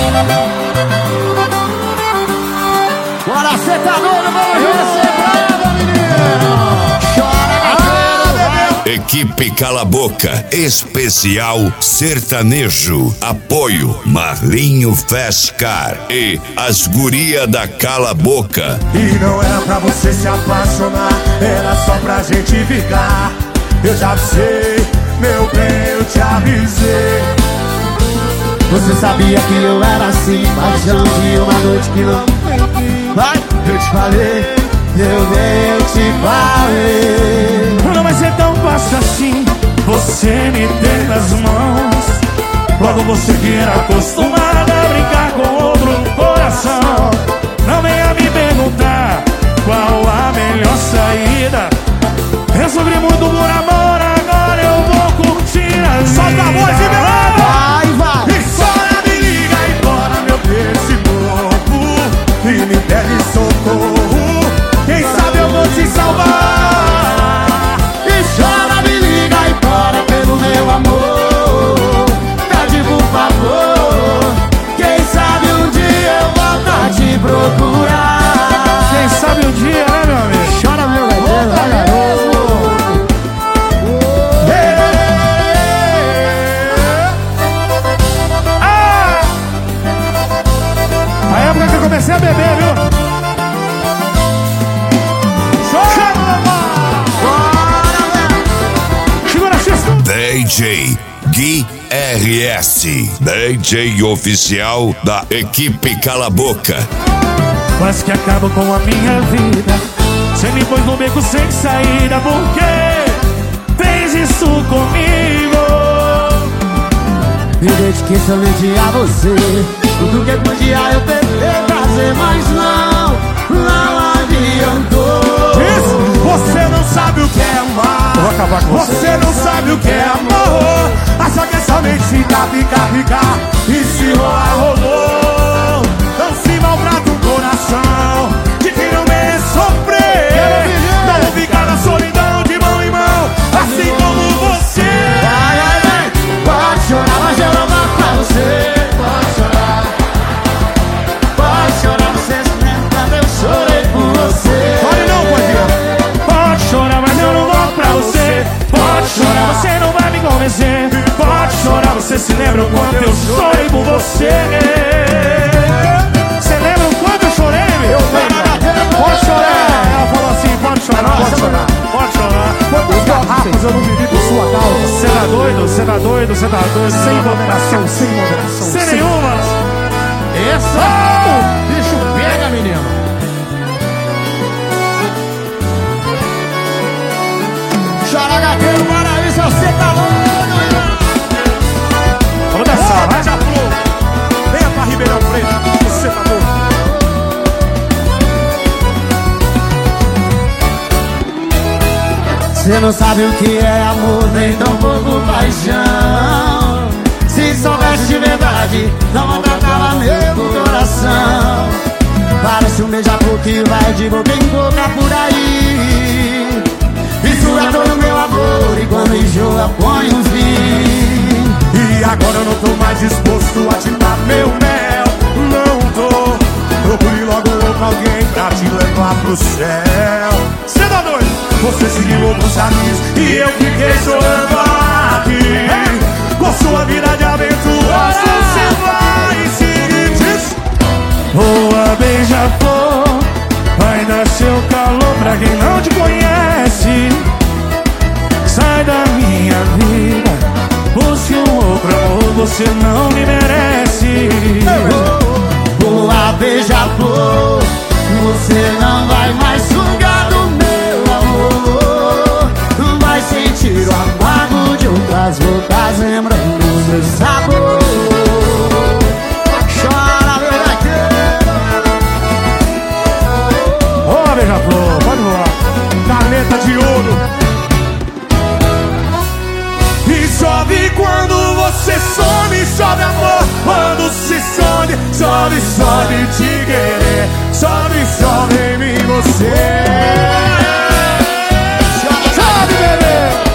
Bora, cê tá doido, vamos receber, meu menino. Chora, bebê. Equipe Cala Boca, especial sertanejo. Apoio Marlinho Fescar e as guria da Cala Boca. E não era pra você se apaixonar, era só pra gente ficar. Eu já sei, meu bem, eu te avisei. Você sabia que eu era assim, paixão de uma noite que não vai. Eu te falei, meu bem, eu te falei. Não vai ser tão fácil assim, você me tem nas mãos. Logo você que era acostumada a brincar com outro no coração. Não venha me perguntar qual a melhor saída. Eu sofri muito por amor, agora eu vou curtir a vida. Solta a voz e vai, vai. E chora, me liga e bora meu desse corpo e me pede socorro. Quem sabe eu vou te salvar. E chora, me liga e bora pelo meu amor. Pede por favor. Quem sabe um dia eu volto a te procurar. Quem sabe um dia, né, meu amigo? Chora, meu garoto, vai, garoto. A época que eu comecei a beber, viu? Segura a chista. DJ Gui RS, DJ oficial da equipe Cala Boca. Quase que acabo com a minha vida. Você me pôs no beco sem saída. Por que fez isso comigo? Me dediquei somente a você. Tudo que podia eu tentei fazer, mas não adiantou. Isso, você não sabe o que é amar. Eu vou acabar com você. Você não sabe o que é amor. Acha que é somente ficar e se rolar, rolou. Não se maltrata o coração de quem não merece sofrer. Não ficar na solidão de mão em mão, assim como você. Vai, pode chorar, mas eu não vou pra você. Pode chorar, você se lembra, eu chorei por você. Pode não, pode. Pode chorar, mas eu não vou pra você. Pode chorar, você não vai me convencer. Pode chorar, você se lembra o quanto eu chorei por você. Você lembra o quanto eu chorei, meu? Eu lembro. Pode chorar. Ela falou assim, pode chorar, pode chorar. Pode chorar. Quantas garrafas eu não bebi por sua causa? Você tá doido, você tá doido, você tá doido. Sem moderação, sem moderação. Sem nenhuma. Essa, o bicho pega, menino. Chora, gateiro, para isso, você tá louco, irmão. Vamos dançar, vai. Já pulou. Venha pra Ribeirão Preto, você tá doido. Você não sabe o que é amor, nem tão pouco paixão. Se soubesse de verdade, não maltratava meu coração. Parece um beija-flor que vai de boca em boca por aí. Mistura todo meu amor e quando enjoa põe um fim. E agora eu não tô mais disposto a te dar meu mel. Não tô. Procure logo outro alguém pra te levar pro céu. Cê tá doido? Você seguiu outros caminhos e eu fiquei chorando aqui. Com sua vida de aventuroso você vai seguir disso. Voa, beija-flor, vai dar seu calor pra quem não te conhece. Sai da minha vida, busque um outro amor, você não me merece. Boa, beija-flor, você não vai mais sugar do meu amor. Vai sentir o amargo de outras bocas lembrando o seu sabor. Chora, meu gateiro. Ô, beija-flor, pode voar. Caneta de ouro. E chove quando você some, chove amor. Quando se some, chove, chove te querer. Chove, chove em mim você. Chove, bebê.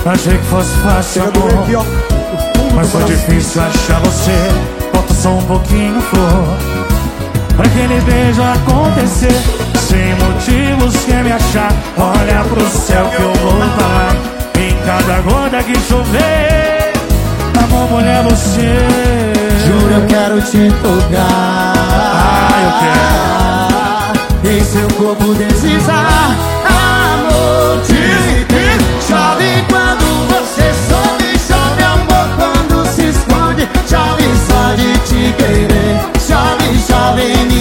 Achei que fosse fácil, amor, mas foi difícil achar você. Falta só um pouquinho, flor, pra aquele beijo acontecer. Sem motivos quer me achar. Olha pro céu que eu vou falar. Em cada gota que chover, amor, mulher, você. Juro, eu quero te tocar. Eu quero em seu corpo deslizar. Amor, chove quando você sobe. Chove, amor, quando se esconde. Chove só de te querer. Chove, chove,